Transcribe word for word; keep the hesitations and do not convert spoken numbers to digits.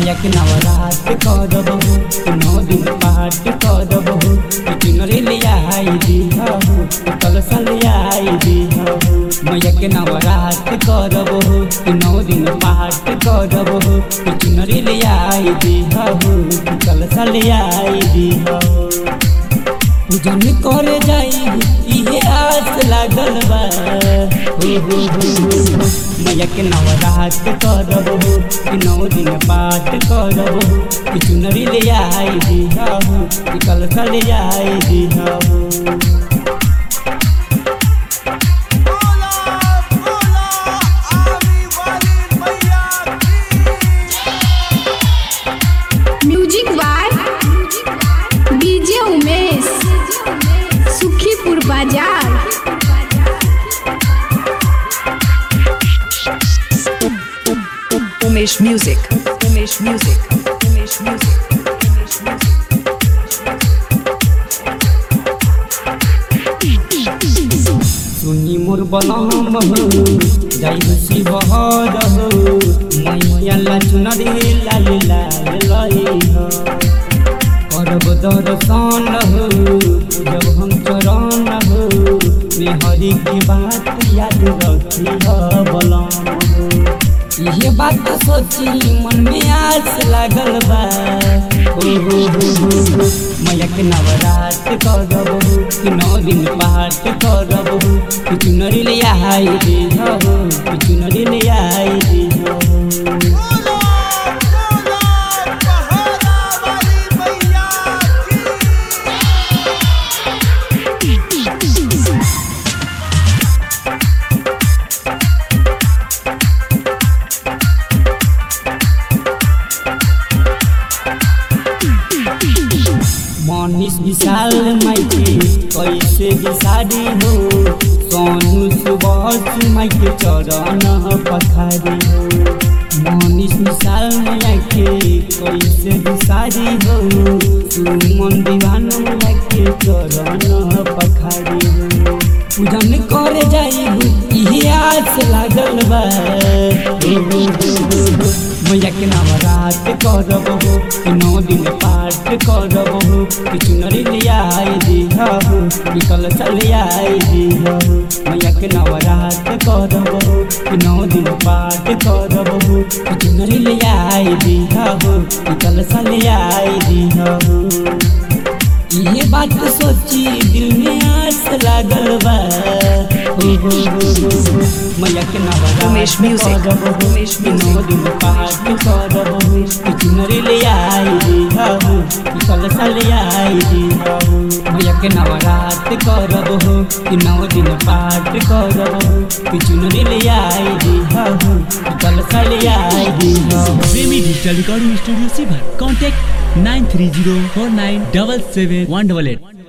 मैया के नवरात करबो नौ दिन पाठ करबो चुनरी ले आई दीहो कलश ले आई दीहो मैया के नवरात करबो नौ दिन पाठ करबो चुनरी ले आई दीहो कलश ले आई दीहो पूजन करे जाई इहे आस लागल बा हो हो हो मैया के नवरात करबो नौ दिन पाठ करबो चुनरी ले आई दीहो कलश ले आई दीहो music by DJ Umesh Sukhipur Bazar. Umesh Music, Umesh Music, Umesh Music, Umesh Music. सुनी मोर बलम हो जाई शिव हर हो मैया ला चुनरी लाल लाल लई हो करब दर्शन हो पूजब हम चरण हो मेहरी की बात याद रखी हो बलम हो ये बात सोची मन में आस लागल बा हो हो हो हो मैया के नवरात करबो नौ दिन पाठ करबो चुनरी ले आई दीहो चुनरी ले आई दीहो मनीष विशाल माइके कैसे बिसारी हो सोनू सुबह माइके चरण पखारी हो मनीष विशाल माइके कैसे बिसारी हो सुमन दीवान माइके चरण पखारी हो पूजन करे जाई इहे आस लागल बा मैया के नवरात करबो नौ दिन पाठ करबो चुनरी ले आई दीहो कलश ले आई दीहो मैया के नवरात करबो नौ दिन पाठ करबो चुनरी ले आई दीहो कलश ले आई दीहो ये बात सोची दिल में आस लागल बा हो हो हो हो मैया के नवरात Umesh Music, Umesh Music, नौ दिन पाठ करबो चुनरी ले आई दीहो कलश ले आई दीहो मैया के नवरात करबो नौ दिन पाठ करबो चुनरी ले आई दीहो कलश ले आई दीहो। Premi digital recording studio Sibhar contact nine three zero four nine double seven one double at.